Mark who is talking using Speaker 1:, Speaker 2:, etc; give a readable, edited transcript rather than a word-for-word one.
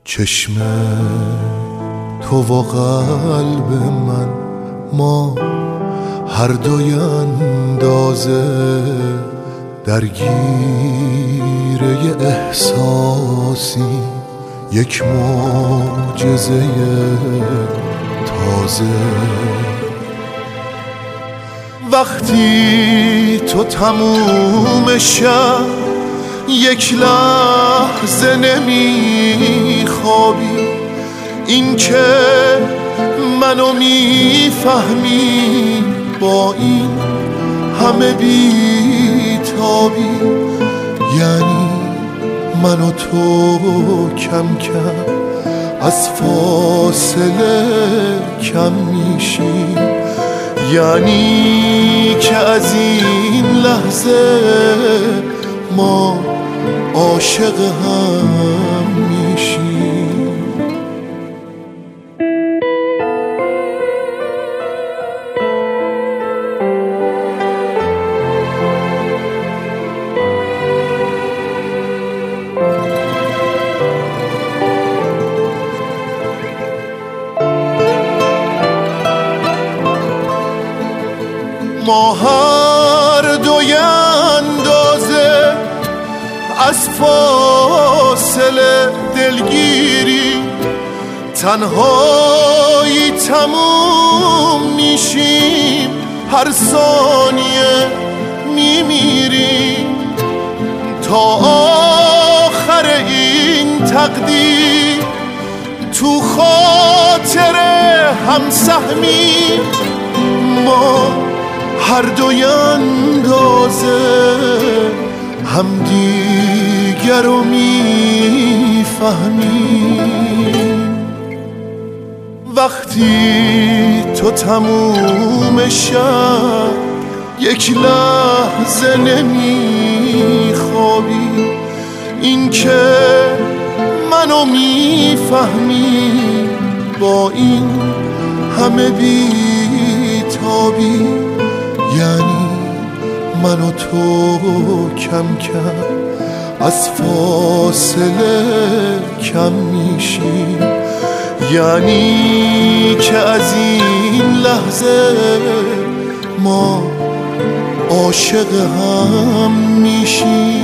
Speaker 1: چشم تو و قلب من، ما هر دوی اندازه درگیر یه احساسی، یک معجزه تازه. وقتی تو تموم شب یک لحظه نمیخوابی، این که منو میفهمی با این همه بیتابی، یعنی من و تو کم کم از فاصله کم میشیم، یعنی که از این لحظه ما عاشق هم میشیم. ما هر دوی اندازه از فاصله دلگیری، تنهایی تموم میشیم، هر ثانیه میمیریم، تا آخر این تقدیر تو خاطر هم سهمی. ما هر دوی اندازه هم دیگر رو میفهمیم. وقتی تو تموم شب یک لحظه نمیخوابی، این که منو میفهمی با این همه بیتابی، یعنی من و تو کم کم از فاصله کم میشیم، یعنی که از این لحظه ما عاشق هم میشیم.